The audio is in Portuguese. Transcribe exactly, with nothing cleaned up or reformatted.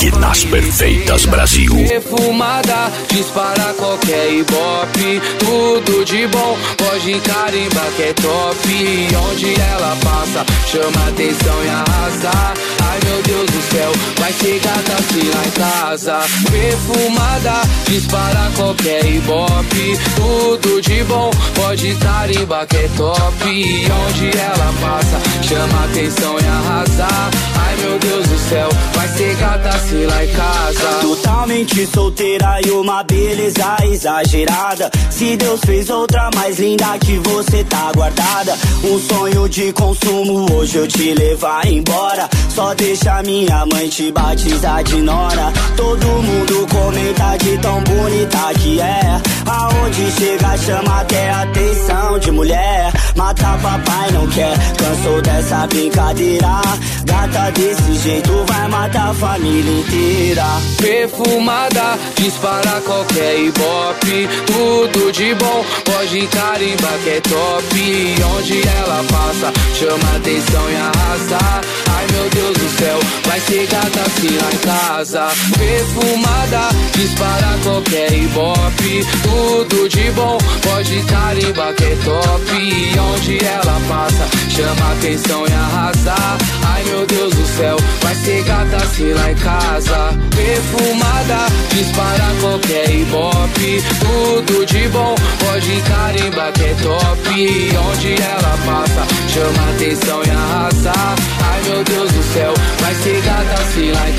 Máquinas Perfeitas Brasil. Perfumada, dispara qualquer ibope. Tudo de bom, pode carimbar que é top. Onde ela passa, chama atenção e arrasa. Ai meu Deus do céu, vai ser gata assim lá em casa. Perfumada, dispara qualquer ibope. Tudo de bom, pode carimbar que é top. Onde ela passa, chama atenção e arrasa. Ai meu Deus do céu, vai ser gata assim lá em casa. Totalmente solteira e uma beleza exagerada. Se Deus fez outra mais linda que você, tá guardada. Um sonho de consumo, hoje eu te levar embora. Só deixa minha mãe te batizar de nora. Todo mundo comenta de tão bonita que é. Aonde chega chama até atenção de mulher. Mata papai não quer, cansou dessa brincadeira. Gata desse jeito vai matar a família inteira. Perfumada, dispara qualquer ibope. Tudo de bom, pode carimbar que é top. Onde ela passa, chama atenção e arrasa. Ai meu Deus do céu, vai ser gata assim lá em casa. Perfumada, dispara qualquer ibope. Tudo de bom, pode carimbar que é top. Onde ela passa, chama atenção e arrasa. Ai meu Deus do céu, vai ser gata assim lá em casa. Perfumada, dispara qualquer ibope. Tudo de bom, pode carimbar que é top. Onde ela passa, chama atenção e arrasa. Ai meu Deus do céu, vai ser gata assim lá em